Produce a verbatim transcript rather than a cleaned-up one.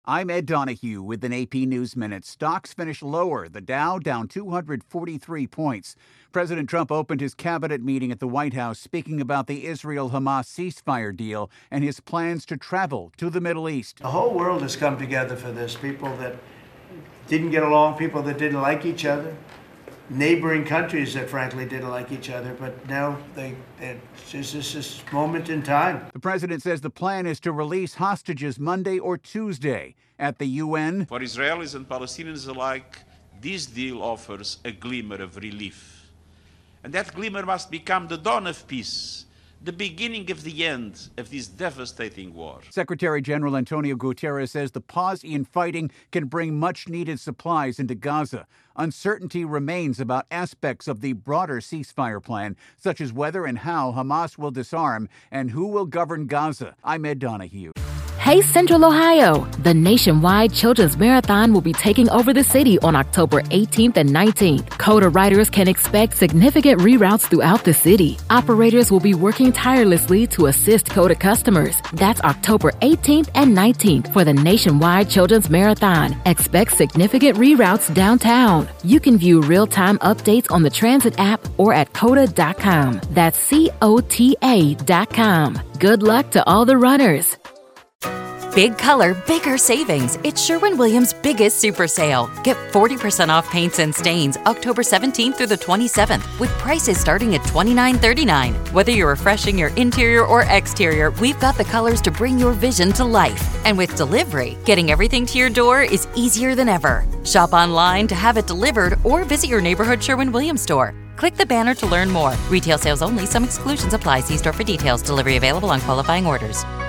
I'm Ed Donahue with an A P News Minute. Stocks finished lower. The Dow down two hundred forty-three points. President Trump opened his cabinet meeting at the White House speaking about the Israel-Hamas ceasefire deal and his plans to travel to the Middle East. The whole world has come together for this. People that didn't get along, people that didn't like each other, neighboring countries that frankly didn't like each other, but now they, it's just this, this moment in time. The president says the plan is to release hostages Monday or Tuesday. At the U N, for Israelis and Palestinians alike, this deal offers a glimmer of relief. And that glimmer must become the dawn of peace, the beginning of the end of this devastating war. Secretary General Antonio Guterres says the pause in fighting can bring much-needed supplies into Gaza. Uncertainty remains about aspects of the broader ceasefire plan, such as whether and how Hamas will disarm and who will govern Gaza. I'm Ed Donahue. Hey, Central Ohio! The nationwide Children's Marathon will be taking over the city on October eighteenth and nineteenth. CODA riders can expect significant reroutes throughout the city. Operators will be working tirelessly to assist CODA customers. That's October eighteenth and nineteenth for the nationwide Children's Marathon. Expect significant reroutes downtown. You can view real-time updates on the Transit app or at coda dot com. That's C O T A dot com. Good luck to all the runners. Big color, bigger savings. It's Sherwin-Williams' biggest super sale. Get forty percent off paints and stains October seventeenth through the twenty-seventh with prices starting at twenty-nine thirty-nine. Whether you're refreshing your interior or exterior, we've got the colors to bring your vision to life. And with delivery, getting everything to your door is easier than ever. Shop online to have it delivered or visit your neighborhood Sherwin-Williams store. Click the banner to learn more. Retail sales only. Some exclusions apply. See store for details. Delivery available on qualifying orders.